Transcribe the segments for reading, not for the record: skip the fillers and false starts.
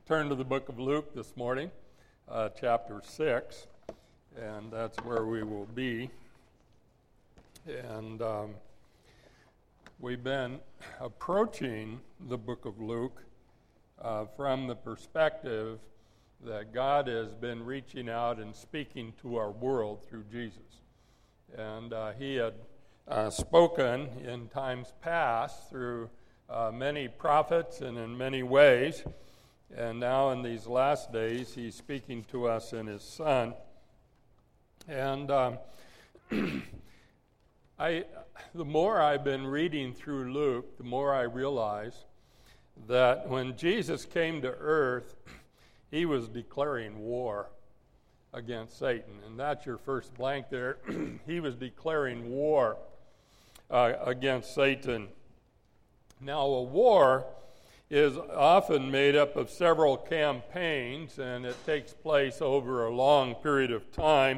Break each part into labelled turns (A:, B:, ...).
A: turn to the book of Luke this morning, chapter 6, and that's where we will be. And we've been approaching the book of Luke from the perspective that God has been reaching out and speaking to our world through Jesus. And he had spoken in times past through many prophets and in many ways. And now in these last days, he's speaking to us in his Son. And the more I've been reading through Luke, the more I realize that when Jesus came to earth, he was declaring war against Satan. And that's your first blank there. He was declaring war against Satan. Now, a war is often made up of several campaigns, and it takes place over a long period of time.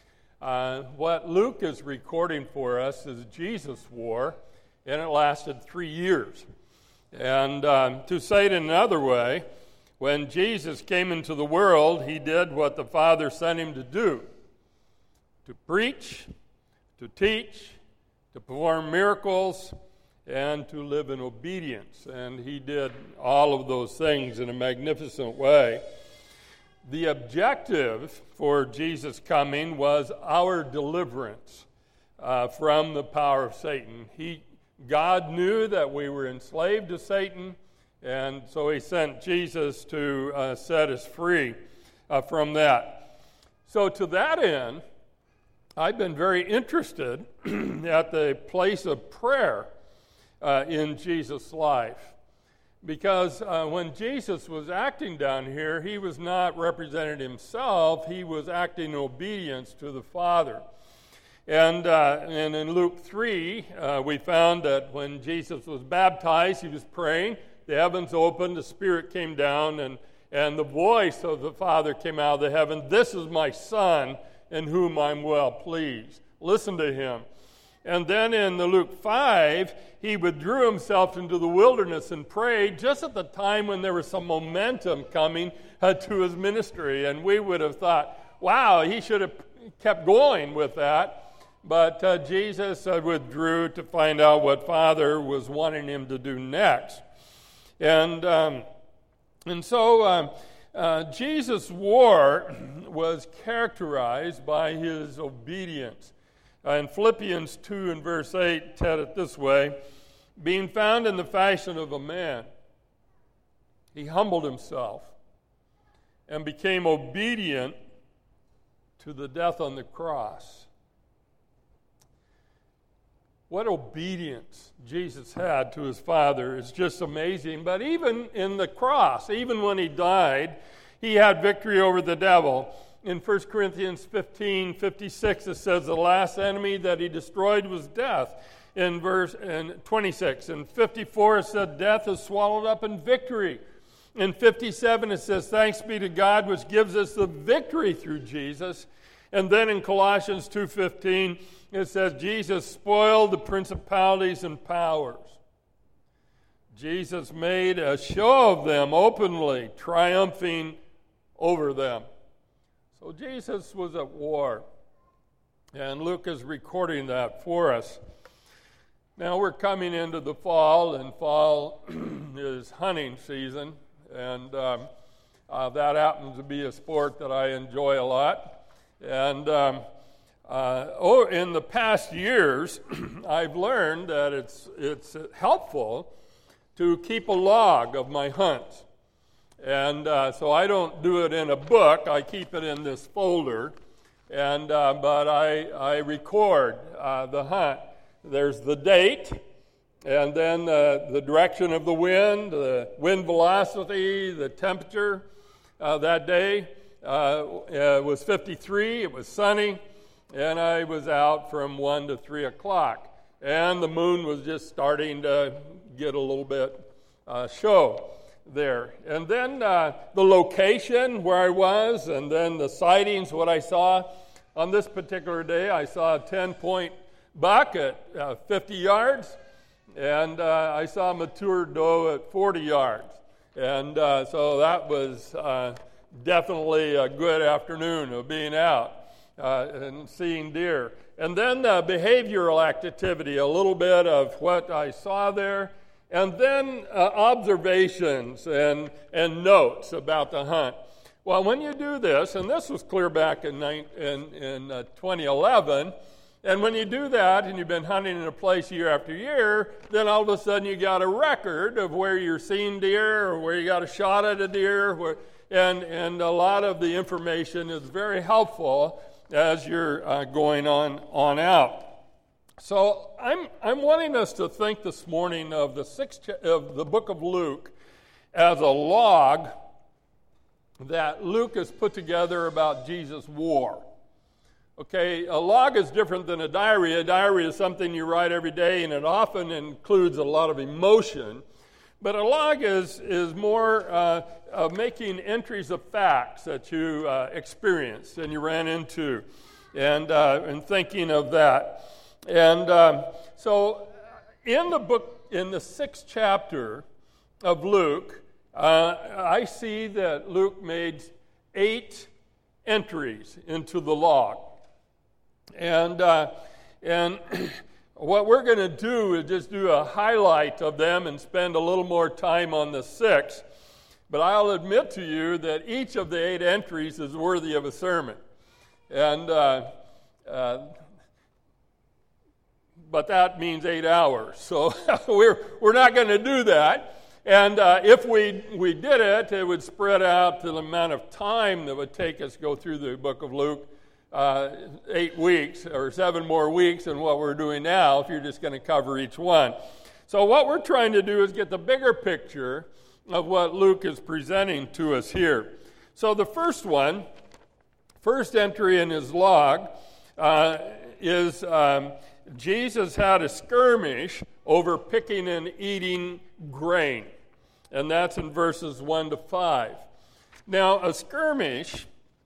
A: What Luke is recording for us is Jesus' war, and it lasted 3 years. And to say it in another way, when Jesus came into the world, he did what the Father sent him to do: to preach, to teach, to perform miracles, and to live in obedience. And he did all of those things in a magnificent way. The objective for Jesus' coming was our deliverance from the power of Satan. God knew that we were enslaved to Satan, and so he sent Jesus to set us free from that. So to that end, I've been very interested at the place of prayer in Jesus' life. Because when Jesus was acting down here, he was not representing himself, he was acting in obedience to the Father. And in Luke 3, we found that when Jesus was baptized, he was praying, the heavens opened, the Spirit came down, and the voice of the Father came out of the heaven. "This is my Son, in whom I'm well pleased. Listen to him." And then in the Luke 5, he withdrew himself into the wilderness and prayed just at the time when there was some momentum coming to his ministry. And we would have thought, wow, he should have kept going with that. But Jesus withdrew to find out what Father was wanting him to do next. And so Jesus' war was characterized by his obedience. In Philippians 2 and verse 8, said it this way: "Being found in the fashion of a man, he humbled himself and became obedient to the death on the cross." What obedience Jesus had to his Father is just amazing. But even in the cross, even when he died, he had victory over the devil. In 1 Corinthians 15:56, it says the last enemy that he destroyed was death. In verse 26. In 54, it said death is swallowed up in victory. In 57, it says thanks be to God which gives us the victory through Jesus. And then in Colossians 2:15, it says Jesus spoiled the principalities and powers. Jesus made a show of them openly, triumphing over them. So Jesus was at war, and Luke is recording that for us. Now we're coming into the fall, and fall is hunting season, and that happens to be a sport that I enjoy a lot. And in the past years, I've learned that it's helpful to keep a log of my hunts. And so I don't do it in a book. I keep it in this folder, but I record the hunt. There's the date, and then the direction of the wind velocity, the temperature. That day was 53. It was sunny, and I was out from 1 to 3 o'clock. And the moon was just starting to get a little bit show there. And then the location where I was, and then the sightings, what I saw. On this particular day, I saw a 10-point buck at 50 yards, and I saw a mature doe at 40 yards. And so that was definitely a good afternoon of being out and seeing deer. And then behavioral activity, a little bit of what I saw there, and then observations and notes about the hunt. Well, when you do this, and this was clear back in 2011, and when you do that and you've been hunting in a place year after year, then all of a sudden you got a record of where you're seeing deer or where you got a shot at a deer, and a lot of the information is very helpful as you're going on out. So I'm wanting us to think this morning of of the book of Luke as a log that Luke has put together about Jesus' war. Okay, a log is different than a diary. A diary is something you write every day, and it often includes a lot of emotion. But a log is more of making entries of facts that you experienced and you ran into, and thinking of that. And so in the book, in the 6th chapter of Luke, I see that Luke made 8 entries into the log. And what we're going to do is just do a highlight of them and spend a little more time on the 6th. But I'll admit to you that each of the 8 entries is worthy of a sermon. And but that means 8 hours. So we're not going to do that. And if we did it, it would spread out to the amount of time that would take us to go through the book of Luke, 8 weeks or 7 more weeks than what we're doing now if you're just going to cover each one. So what we're trying to do is get the bigger picture of what Luke is presenting to us here. So the first entry in his log is Jesus had a skirmish over picking and eating grain. And that's in verses 1 to 5. Now, a skirmish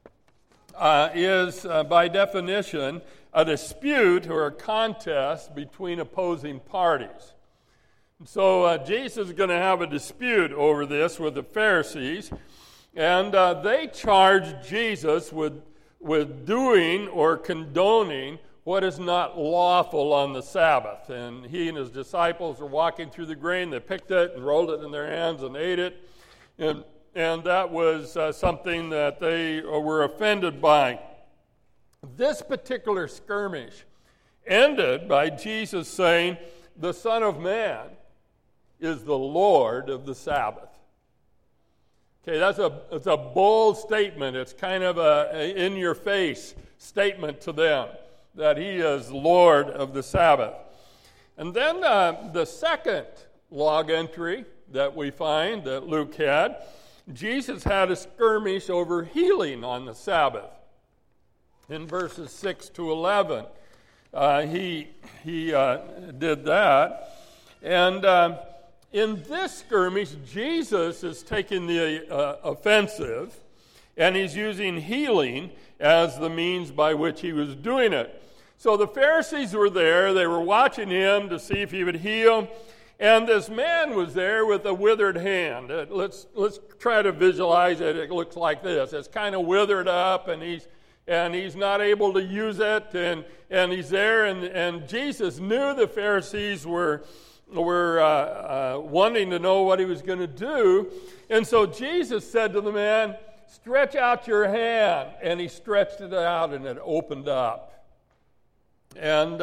A: is, by definition, a dispute or a contest between opposing parties. So Jesus is going to have a dispute over this with the Pharisees, and they charge Jesus with doing or condoning what is not lawful on the Sabbath. And he and his disciples were walking through the grain. They picked it and rolled it in their hands and ate it. And that was something that they were offended by. This particular skirmish ended by Jesus saying, "The Son of Man is the Lord of the Sabbath." Okay, it's a bold statement. It's kind of a in-your-face statement to them that he is Lord of the Sabbath. And then the second log entry that we find that Luke had, Jesus had a skirmish over healing on the Sabbath. In verses 6 to 11, he did that. And in this skirmish, Jesus is taking the offensive, and he's using healing as the means by which he was doing it. So the Pharisees were there. They were watching him to see if he would heal. And this man was there with a withered hand. Let's try to visualize it. It looks like this. It's kind of withered up, and he's not able to use it. And he's there, and Jesus knew the Pharisees were wanting to know what he was going to do. And so Jesus said to the man, "Stretch out your hand." And he stretched it out, and it opened up. And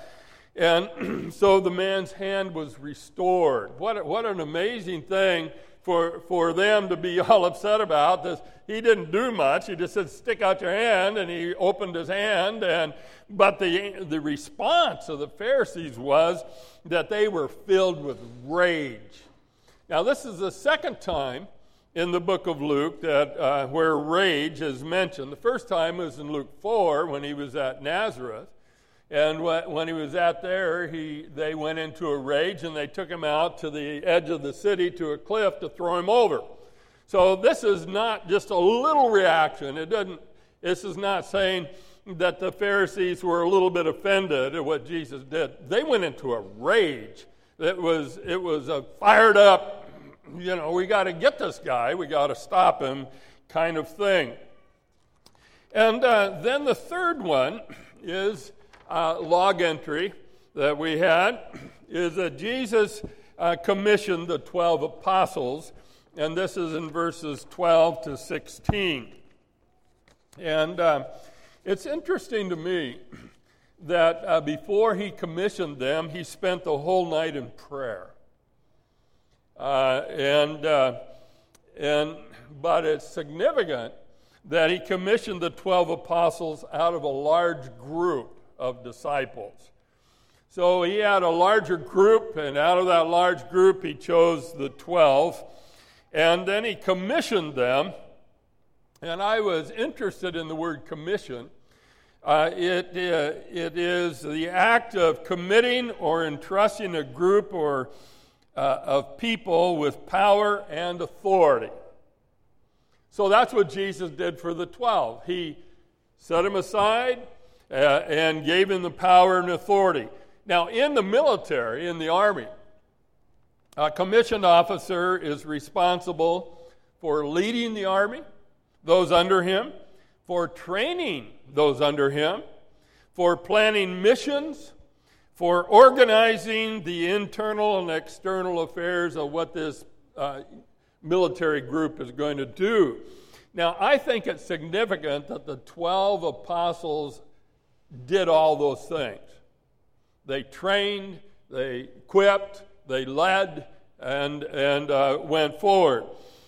A: so the man's hand was restored. What an amazing thing for them to be all upset about. He didn't do much. He just said, "Stick out your hand," and he opened his hand. But the response of the Pharisees was that they were filled with rage. Now, this is the second time in the book of Luke that where rage is mentioned. The first time was in Luke 4 when he was at Nazareth. And when he was out there, they went into a rage, and they took him out to the edge of the city to a cliff to throw him over. So this is not just a little reaction. This is not saying that the Pharisees were a little bit offended at what Jesus did. They went into a rage. It was a fired up we got to get this guy, we got to stop him, kind of thing. And then the third one is log entry that we had, is that Jesus commissioned the 12 apostles, and this is in verses 12 to 16. And it's interesting to me that before he commissioned them, he spent the whole night in prayer. But it's significant that he commissioned the 12 apostles out of a large group of disciples. So he had a larger group, and out of that large group he chose the 12, and then he commissioned them. And I was interested in the word commission. It is the act of committing or entrusting a group or of people with power and authority. So that's what Jesus did for the 12. He set them aside and gave them the power and authority. Now, in the military, in the Army, a commissioned officer is responsible for leading the Army, those under him, for training those under him, for planning missions, for organizing the internal and external affairs of what this military group is going to do. Now, I think it's significant that the 12 apostles did all those things. They trained, they equipped, they led, and went forward.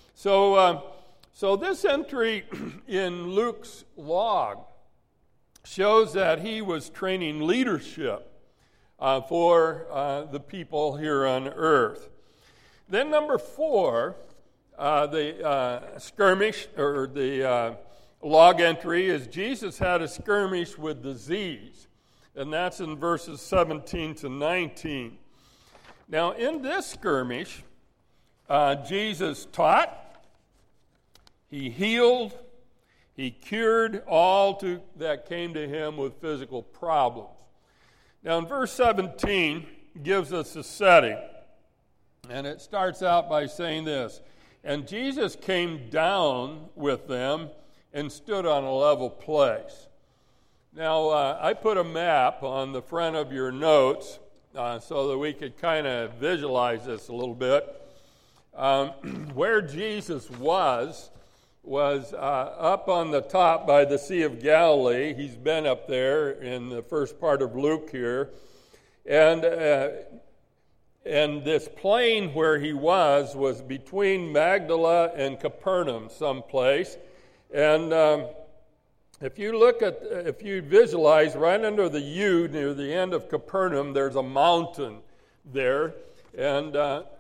A: So this entry in Luke's log shows that he was training leadership for the people here on earth. Then number 4, the skirmish, or the log entry, is Jesus had a skirmish with disease. And that's in verses 17 to 19. Now, in this skirmish, Jesus taught, he healed, he cured all that came to him with physical problems. Now, in verse 17, gives us a setting. And it starts out by saying this: "And Jesus came down with them and stood on a level place." Now, I put a map on the front of your notes so that we could kind of visualize this a little bit. Where Jesus was up on the top by the Sea of Galilee. He's been up there in the first part of Luke here. And this plain where he was between Magdala and Capernaum someplace. And if you visualize right under the U near the end of Capernaum, there's a mountain there. And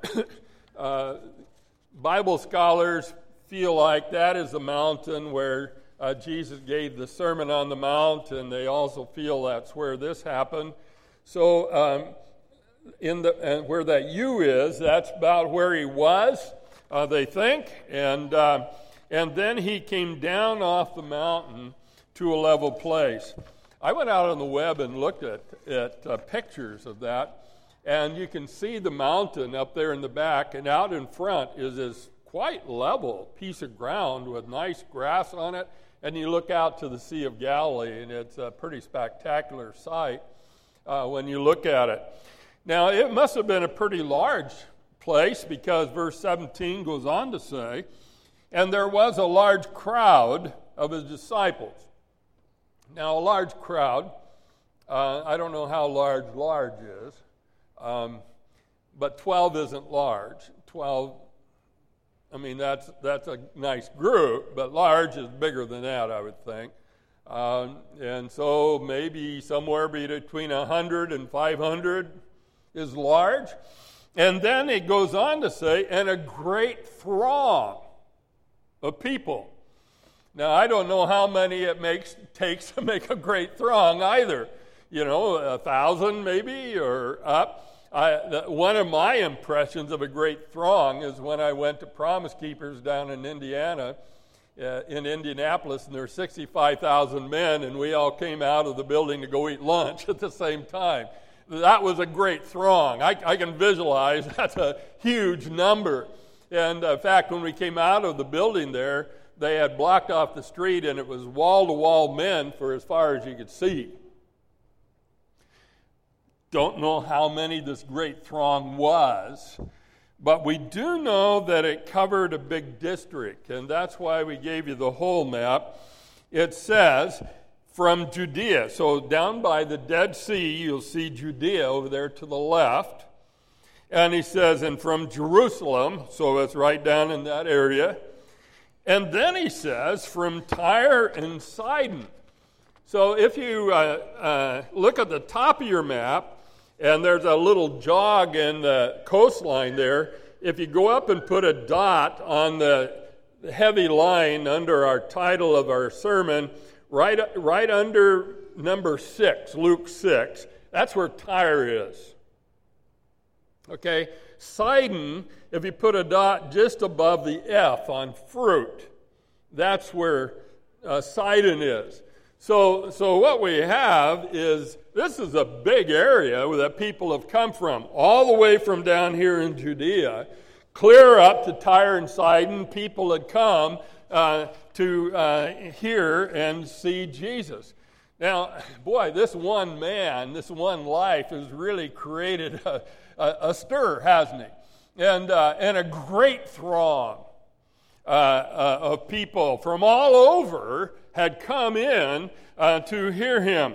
A: Bible scholars feel like that is the mountain where Jesus gave the Sermon on the Mount, and they also feel that's where this happened. So and where that U is, that's about where he was, they think. And then he came down off the mountain to a level place. I went out on the web and looked at pictures of that, and you can see the mountain up there in the back, and out in front is this quite level piece of ground with nice grass on it, and you look out to the Sea of Galilee, and it's a pretty spectacular sight when you look at it. Now, it must have been a pretty large place, because verse 17 goes on to say, "And there was a large crowd of his disciples." Now, a large crowd, I don't know how large is, but 12 isn't large. 12, I mean, that's a nice group, but large is bigger than that, I would think. And so maybe somewhere between 100 and 500 is large. And then it goes on to say, "and a great throng of people." Now, I don't know how many it takes to make a great throng either. 1,000 maybe, or up. One of my impressions of a great throng is when I went to Promise Keepers down in Indiana, in Indianapolis, and there were 65,000 men, and we all came out of the building to go eat lunch at the same time. That was a great throng. I can visualize that's a huge number. And in fact, when we came out of the building there, they had blocked off the street, and it was wall-to-wall men for as far as you could see. Don't know how many this great throng was, but we do know that it covered a big district, and that's why we gave you the whole map. It says, from Judea, so down by the Dead Sea, you'll see Judea over there to the left. And he says, and from Jerusalem, so it's right down in that area. And then he says, from Tyre and Sidon. So if you look at the top of your map, and there's a little jog in the coastline there, if you go up and put a dot on the heavy line under our title of our sermon, right under number 6, Luke 6, that's where Tyre is. Okay, Sidon, if you put a dot just above the F on fruit, that's where Sidon is. So what we have is, this is a big area that people have come from, all the way from down here in Judea, clear up to Tyre and Sidon. People had come to hear and see Jesus. Now, boy, this one man, this one life has really created a stir, hasn't he? And a great throng of people from all over had come in to hear him.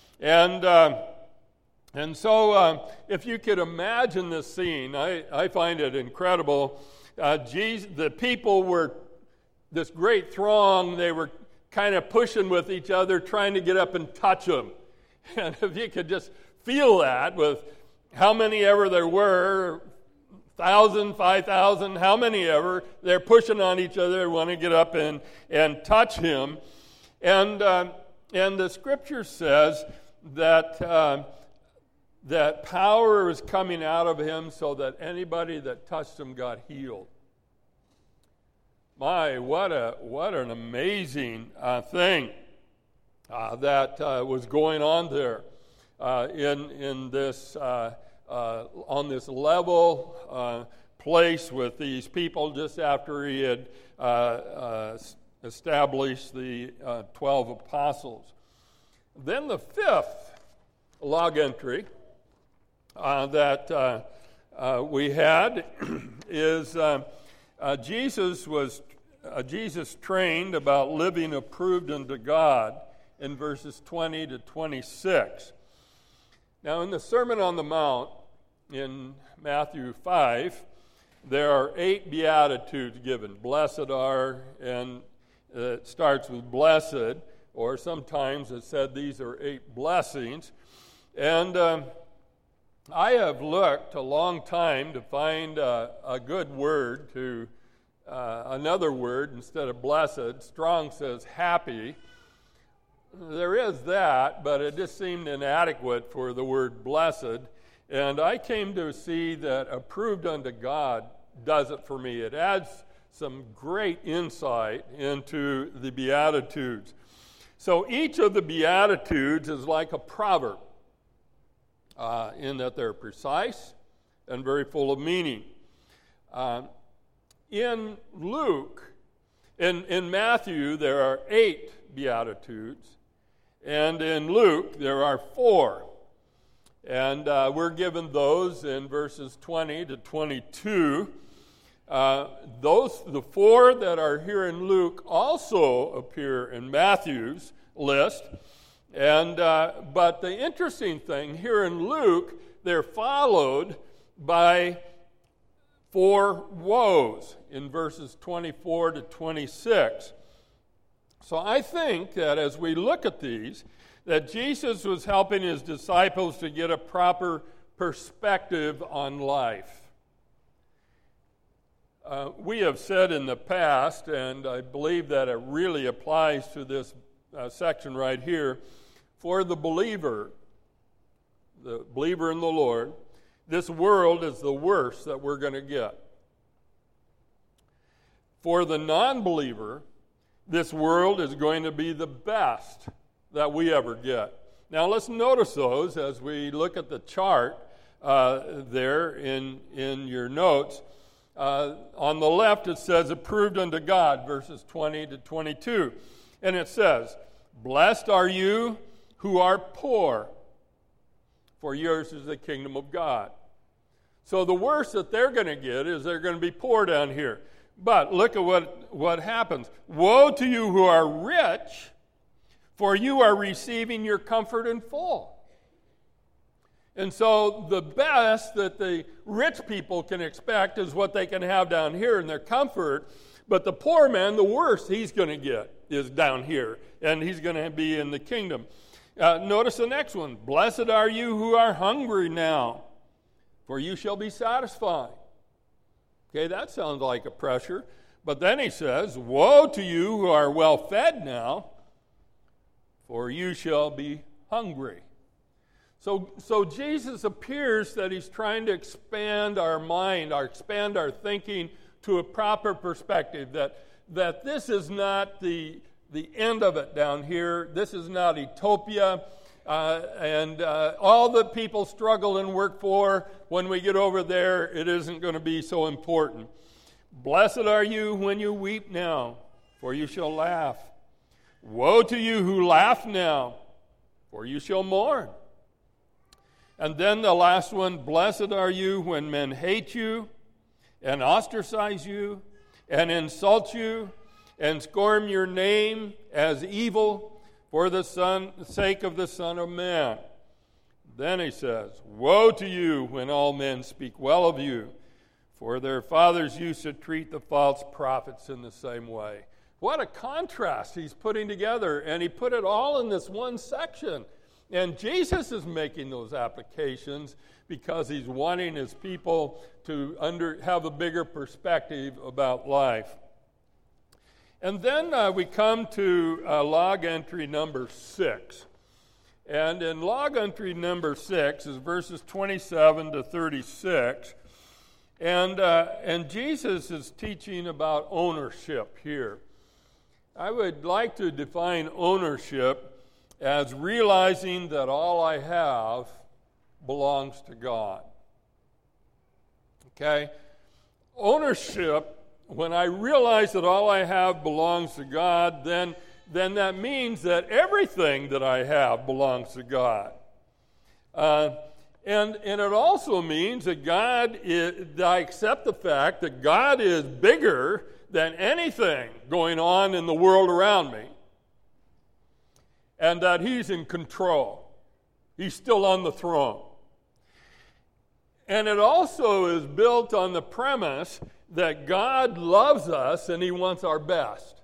A: And so if you could imagine this scene, I find it incredible. The people were, this great throng, they were kind of pushing with each other, trying to get up and touch him. And if you could just feel that with how many ever there were, 1,000, 5,000, how many ever, they're pushing on each other, want to get up and touch him. And the scripture says that that power was coming out of him so that anybody that touched him got healed. My, what an amazing thing that was going on there in this on this level place with these people just after he had established the 12 apostles. Then the fifth log entry that we had is Jesus trained about living approved unto God in verses 20 to 26. Now, in the Sermon on the Mount in Matthew 5, there are 8 Beatitudes given. Blessed are, and it starts with blessed, or sometimes it said these are 8 blessings. And I have looked a long time to find a good word to another word instead of blessed. Strong says happy. There is that, but it just seemed inadequate for the word blessed. And I came to see that approved unto God does it for me. It adds some great insight into the Beatitudes. So each of the Beatitudes is like a proverb in that they're precise and very full of meaning. In Luke, in Matthew, there are 8 Beatitudes, and in Luke, there are 4. And we're given those in verses 20 to 22. The 4 that are here in Luke also appear in Matthew's list. And but the interesting thing, here in Luke, they're followed by 4 woes in verses 24 to 26. So I think that as we look at these, that Jesus was helping his disciples to get a proper perspective on life. We have said in the past, and I believe that it really applies to this section right here, for the believer in the Lord, this world is the worst that we're going to get. For the non-believer, this world is going to be the best that we ever get. Now let's notice those as we look at the chart there in your notes. On the left it says, approved unto God, verses 20 to 22. And it says, blessed are you who are poor, for yours is the kingdom of God. So the worst that they're going to get is they're going to be poor down here. But look at what happens. Woe to you who are rich, for you are receiving your comfort in full. And so the best that the rich people can expect is what they can have down here in their comfort. But the poor man, the worst he's going to get is down here. And he's going to be in the kingdom. Notice the next one. Blessed are you who are hungry now, for you shall be satisfied. Okay, that sounds like a pressure. But then he says, woe to you who are well fed now, for you shall be hungry. So Jesus appears that he's trying to expand our mind, expand our thinking to a proper perspective, that this is not the end of it down here. This is not utopia. And all that people struggle and work for, when we get over there, it isn't going to be so important. Blessed are you when you weep now, for you shall laugh. Woe to you who laugh now, for you shall mourn. And then the last one, blessed are you when men hate you and ostracize you and insult you and scorn your name as evil for the sake of the Son of Man. Then he says, woe to you when all men speak well of you, for their fathers used to treat the false prophets in the same way. What a contrast he's putting together, and he put it all in this one section. And Jesus is making those applications because he's wanting his people to have a bigger perspective about life. And then we come to log entry number 6. And in log entry number 6 is verses 27 to 36. And Jesus is teaching about ownership here. I would like to define ownership as realizing that all I have belongs to God. Okay? Ownership, when I realize that all I have belongs to God, then that means that everything that I have belongs to God. And it also means that that I accept the fact that God is bigger than anything going on in the world around me. And that he's in control. He's still on the throne. And it also is built on the premise that God loves us and he wants our best.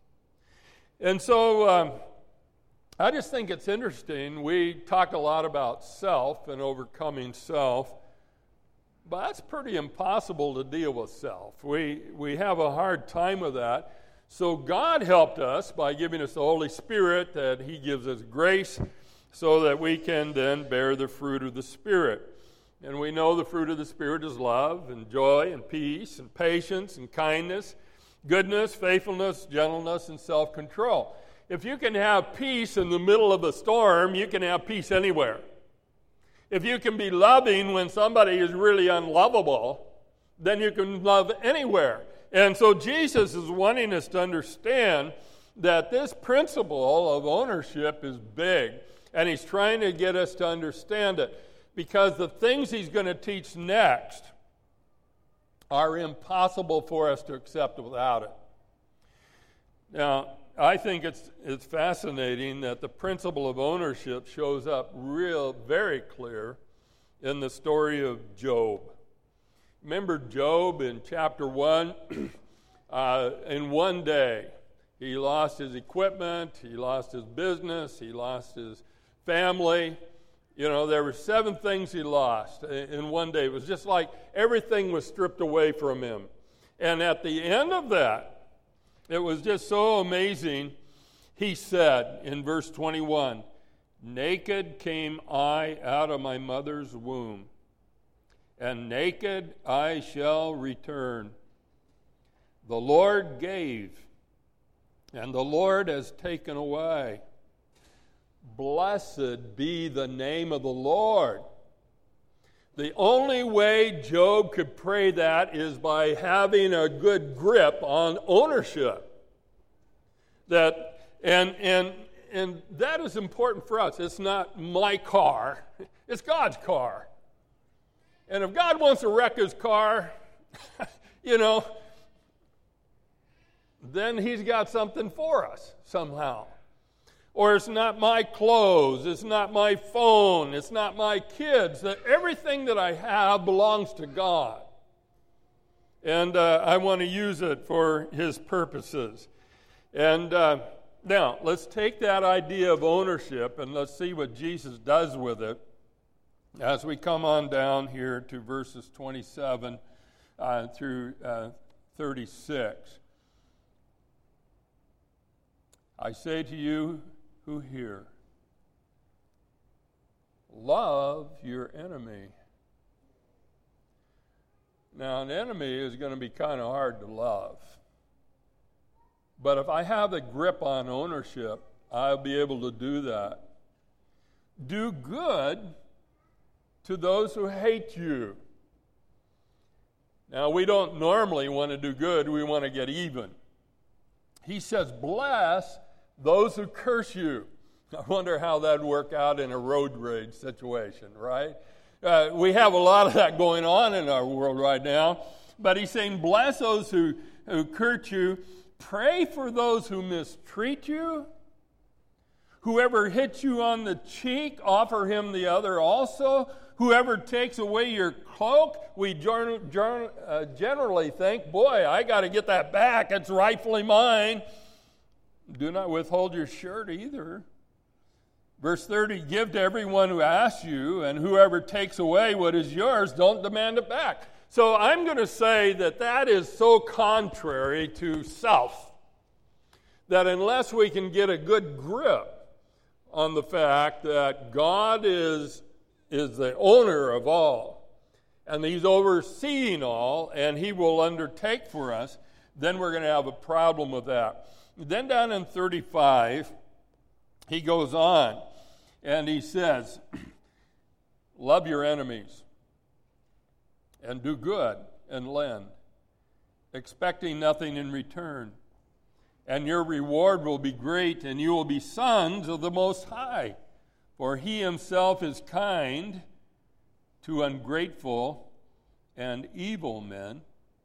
A: And so I just think it's interesting. We talk a lot about self and overcoming self, but that's pretty impossible to deal with self. We have a hard time with that. So God helped us by giving us the Holy Spirit, that he gives us grace so that we can then bear the fruit of the Spirit. And we know the fruit of the Spirit is love and joy and peace and patience and kindness, goodness, faithfulness, gentleness, and self-control. If you can have peace in the middle of a storm, you can have peace anywhere. If you can be loving when somebody is really unlovable, then you can love anywhere. And so Jesus is wanting us to understand that this principle of ownership is big, and he's trying to get us to understand it, because the things he's going to teach next are impossible for us to accept without it. Now, I think it's fascinating that the principle of ownership shows up very clear in the story of Job. Remember Job in chapter 1? In one day, he lost his equipment, he lost his business, he lost his family. You know, there were 7 things he lost in one day. It was just like everything was stripped away from him. And at the end of that, it was just so amazing. He said in verse 21, naked came I out of my mother's womb, and naked I shall return. The Lord gave, and the Lord has taken away. Blessed be the name of the Lord. The only way Job could pray that is by having a good grip on ownership. And that is important for us. It's not my car. It's God's car. And if God wants to wreck his car, then he's got something for us somehow. Or it's not my clothes, it's not my phone, it's not my kids. Everything that I have belongs to God. And I want to use it for his purposes. And now, let's take that idea of ownership and let's see what Jesus does with it as we come on down here to verses 27 through 36. I say to you who hear, love your enemy. Now, an enemy is going to be kind of hard to love. But if I have a grip on ownership, I'll be able to do that. Do good to those who hate you. Now, we don't normally want to do good. We want to get even. He says, bless those who curse you. I wonder how that would work out in a road rage situation, right? We have a lot of that going on in our world right now. But he's saying, bless those who curse you. Pray for those who mistreat you. Whoever hits you on the cheek, offer him the other also. Whoever takes away your cloak, we generally think, boy, I got to get that back. It's rightfully mine. Do not withhold your shirt either. Verse 30, give to everyone who asks you, and whoever takes away what is yours, don't demand it back. So I'm going to say that is so contrary to self, that unless we can get a good grip on the fact that God is the owner of all, and he's overseeing all, and he will undertake for us, then we're going to have a problem with that. Then down in 35, he goes on, and he says, love your enemies, and do good, and lend, expecting nothing in return. And your reward will be great, and you will be sons of the Most High. For he himself is kind to ungrateful and evil men.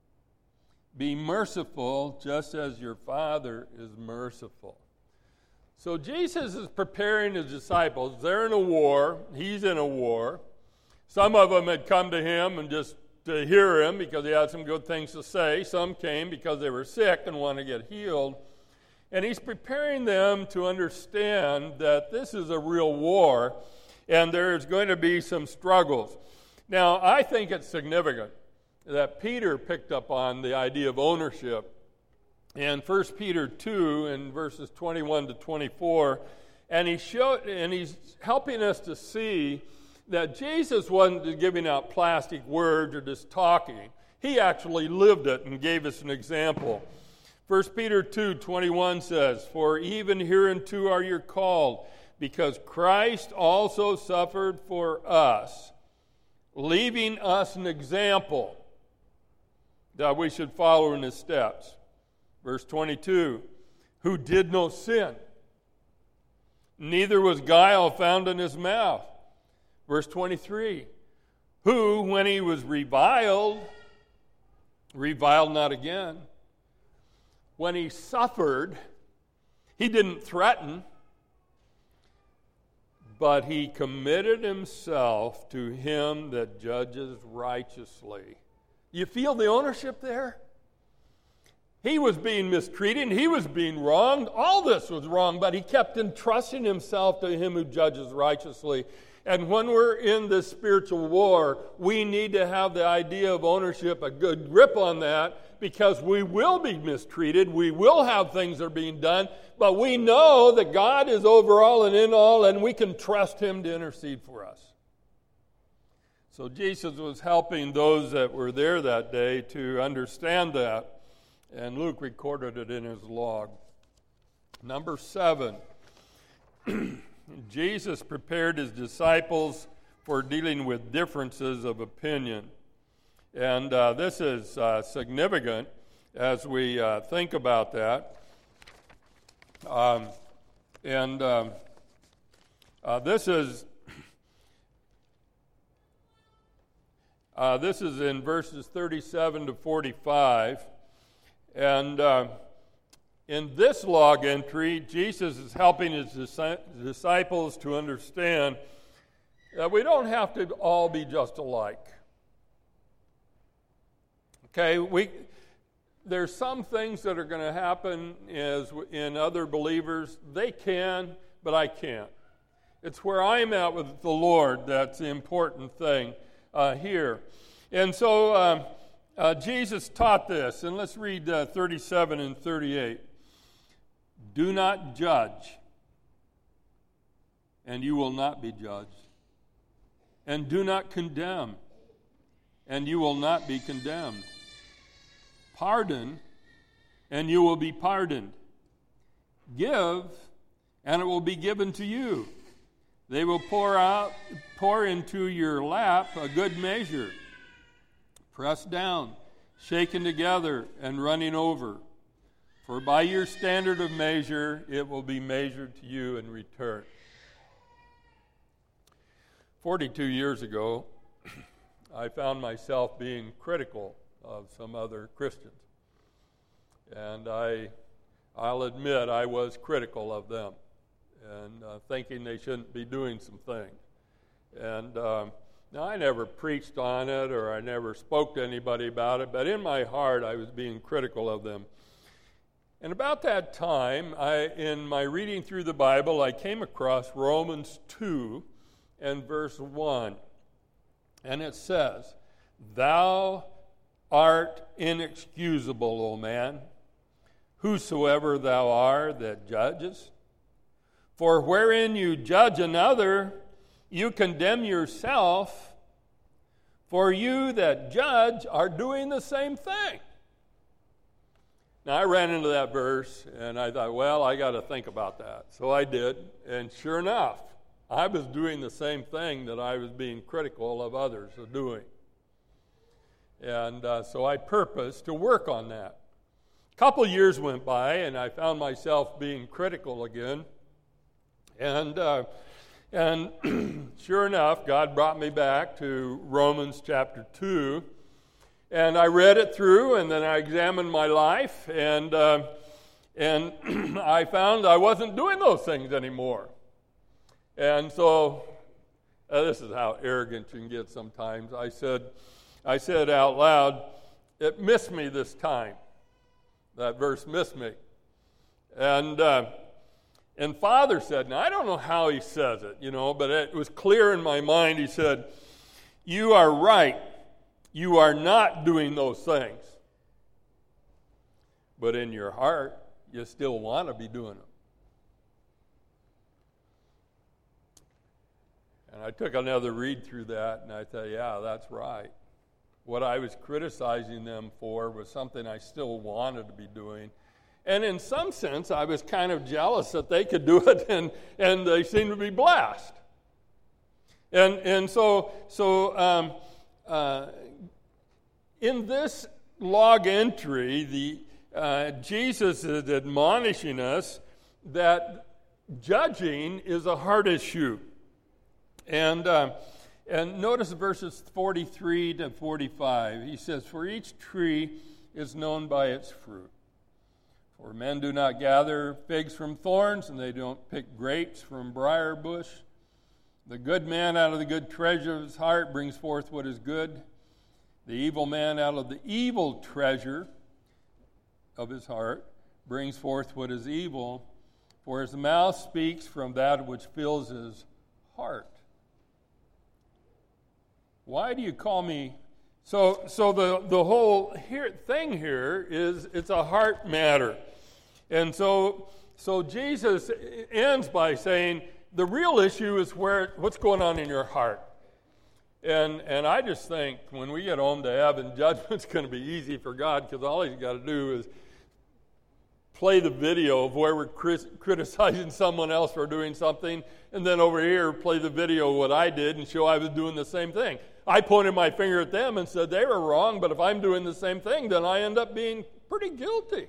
A: Be merciful, just as your Father is merciful. So Jesus is preparing his disciples. They're in a war. He's in a war. Some of them had come to him and just to hear him because he had some good things to say. Some came because they were sick and wanted to get healed. And he's preparing them to understand that this is a real war and there's going to be some struggles. Now, I think it's significant that Peter picked up on the idea of ownership in 1 Peter 2 in verses 21 to 24. And he's helping us to see that Jesus wasn't giving out plastic words or just talking. He actually lived it and gave us an example. 1 Peter 2:21 says, for even hereunto are you called, because Christ also suffered for us, leaving us an example that we should follow in his steps. Verse 22, who did no sin, neither was guile found in his mouth. Verse 23, who, when he was reviled not again. When he suffered, he didn't threaten, but he committed himself to him that judges righteously. You feel the ownership there? He was being mistreated. He was being wronged. All this was wrong, but he kept entrusting himself to him who judges righteously. And when we're in this spiritual war, we need to have the idea of ownership, a good grip on that, because we will be mistreated. We will have things that are being done, but we know that God is over all and in all, and we can trust him to intercede for us. So Jesus was helping those that were there that day to understand that, and Luke recorded it in his log. Number 7, Jesus prepared his disciples for dealing with differences of opinion. And this is significant as we think about that. This is in verses 37 to 45. And in this log entry, Jesus is helping his disciples to understand that we don't have to all be just alike. Okay, there's some things that are going to happen as in other believers. They can, but I can't. It's where I'm at with the Lord that's the important thing here. And so Jesus taught this, and let's read 37 and 38. Do not judge, and you will not be judged. And do not condemn, and you will not be condemned. Pardon, and you will be pardoned. Give, and it will be given to you. They will pour into your lap a good measure, pressed down, shaken together, and running over. For by your standard of measure, it will be measured to you in return. 42 years ago, I found myself being critical of some other Christians. And I'll admit I was critical of them and thinking they shouldn't be doing some things. And now I never preached on it or I never spoke to anybody about it, but in my heart I was being critical of them. And about that time, in my reading through the Bible, I came across Romans 2 and verse 1. And it says, Thou art inexcusable, O man, whosoever thou art that judgest. For wherein you judge another, you condemn yourself, for you that judge are doing the same thing. Now, I ran into that verse, and I thought, well, I got to think about that. So I did, and sure enough, I was doing the same thing that I was being critical of others of doing. And so I purposed to work on that. A couple years went by, and I found myself being critical again. And sure enough, God brought me back to Romans chapter 2. And I read it through, and then I examined my life, and I found I wasn't doing those things anymore. And so, this is how arrogant you can get sometimes. I said out loud, it missed me this time. That verse missed me. And Father said, now I don't know how he says it, but it was clear in my mind. He said, you are right. You are not doing those things. But in your heart, you still want to be doing them. And I took another read through that, and I thought, yeah, that's right. What I was criticizing them for was something I still wanted to be doing. And in some sense, I was kind of jealous that they could do it, and they seemed to be blessed. And so in this log entry, Jesus is admonishing us that judging is a heart issue. And notice verses 43 to 45. He says, For each tree is known by its fruit. For men do not gather figs from thorns, and they don't pick grapes from briar bush. The good man out of the good treasure of his heart brings forth what is good. The evil man out of the evil treasure of his heart brings forth what is evil. For his mouth speaks from that which fills his heart. Why do you call me? So the whole thing here is it's a heart matter. And so Jesus ends by saying the real issue is what's going on in your heart. And I just think when we get home to heaven, judgment's going to be easy for God because all he's got to do is play the video of where we're criticizing someone else for doing something, and then over here play the video of what I did and show I was doing the same thing. I pointed my finger at them and said they were wrong, but if I'm doing the same thing, then I end up being pretty guilty.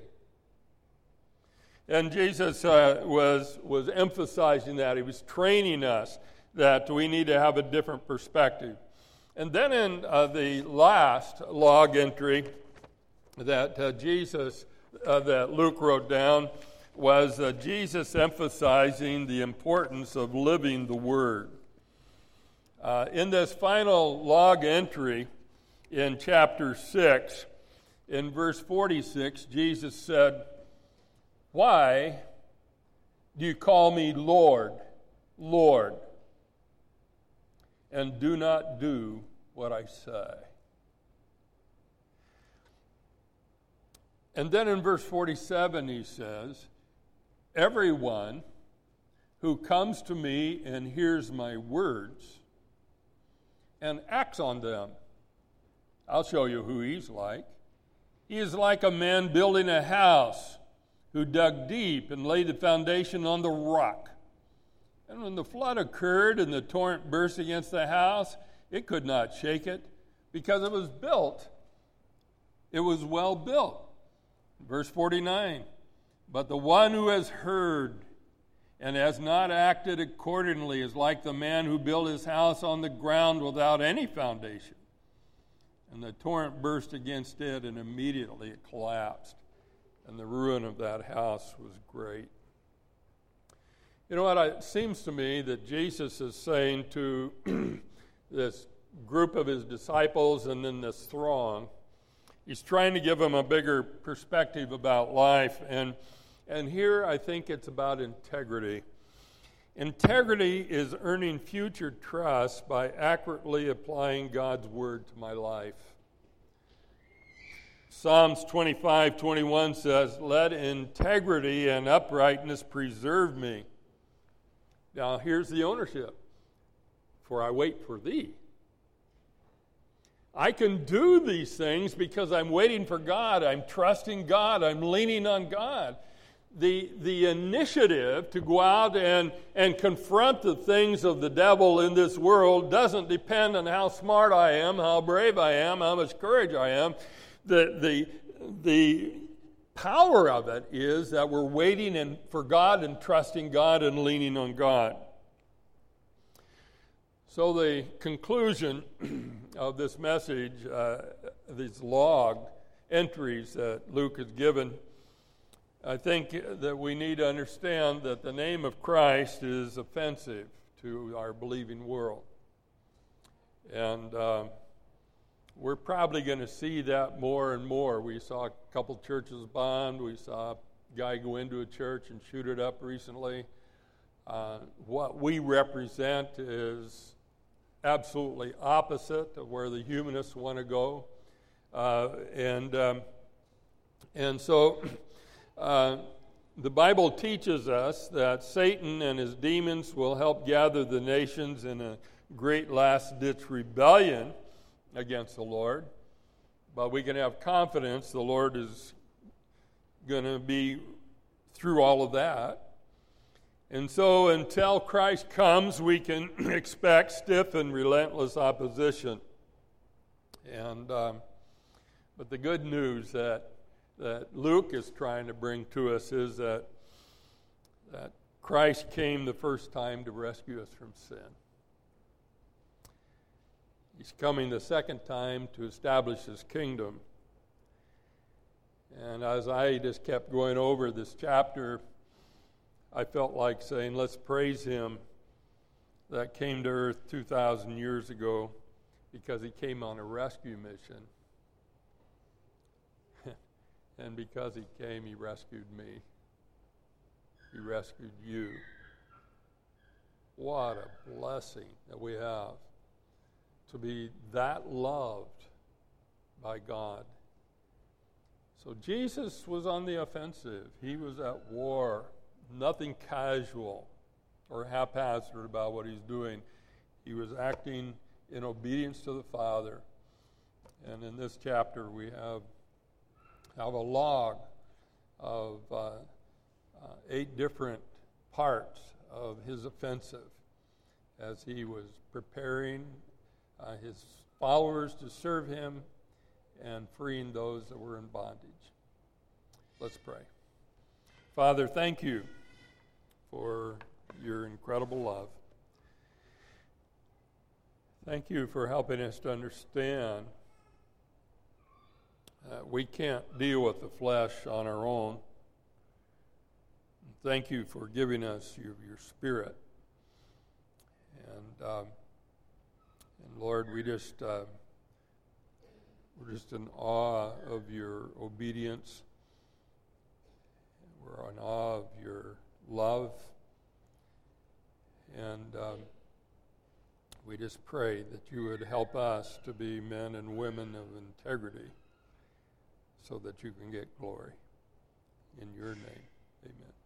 A: And Jesus was emphasizing that. He was training us that we need to have a different perspective. And then in the last log entry that that Luke wrote down was Jesus emphasizing the importance of living the Word. In this final log entry in chapter 6, in verse 46, Jesus said, "Why do you call me Lord, Lord, and do not do what I say?" And then in verse 47 he says, "Everyone who comes to me and hears my words and acts on them, I'll show you who he's like. He is like a man building a house who dug deep and laid the foundation on the rock. And when the flood occurred and the torrent burst against the house, it could not shake it because it was built. It was well built." Verse 49, "But the one who has heard and has not acted accordingly is like the man who built his house on the ground without any foundation. And the torrent burst against it, and immediately it collapsed. And the ruin of that house was great." You know what? It seems to me that Jesus is saying to this group of his disciples and then this throng, he's trying to give them a bigger perspective about life. And here I think it's about integrity. Integrity is earning future trust by accurately applying God's word to my life. Psalms 25:21 says, "Let integrity and uprightness preserve me." Now here's the ownership. "For I wait for thee." I can do these things because I'm waiting for God. I'm trusting God. I'm leaning on God. The initiative to go out and confront the things of the devil in this world doesn't depend on how smart I am, how brave I am, how much courage I am. The power of it is that we're waiting for God and trusting God and leaning on God. So the conclusion of this message, these log entries that Luke has given, I think that we need to understand that the name of Christ is offensive to our believing world. And we're probably going to see that more and more. We saw a couple churches bombed. We saw a guy go into a church and shoot it up recently. What we represent is absolutely opposite of where the humanists want to go. And so the Bible teaches us that Satan and his demons will help gather the nations in a great last-ditch rebellion against the Lord. But we can have confidence the Lord is going to be through all of that. And so until Christ comes, we can expect stiff and relentless opposition. And but the good news that Luke is trying to bring to us is that Christ came the first time to rescue us from sin. He's coming the second time to establish his kingdom. And as I just kept going over this chapter, I felt like saying, let's praise him that came to earth 2,000 years ago because he came on a rescue mission. And because he came, he rescued me. He rescued you. What a blessing that we have to be that loved by God. So Jesus was on the offensive. He was at war. Nothing casual or haphazard about what he's doing. He was acting in obedience to the Father. And in this chapter we have a log of 8 different parts of his offensive as he was preparing his followers to serve him and freeing those that were in bondage. Let's pray. Father, thank you for your incredible love. Thank you for helping us to understand we can't deal with the flesh on our own. Thank you for giving us your Spirit. And Lord, we're just in awe of your obedience. We're in awe of your love. And we just pray that you would help us to be men and women of integrity so that you can get glory. In your name, amen.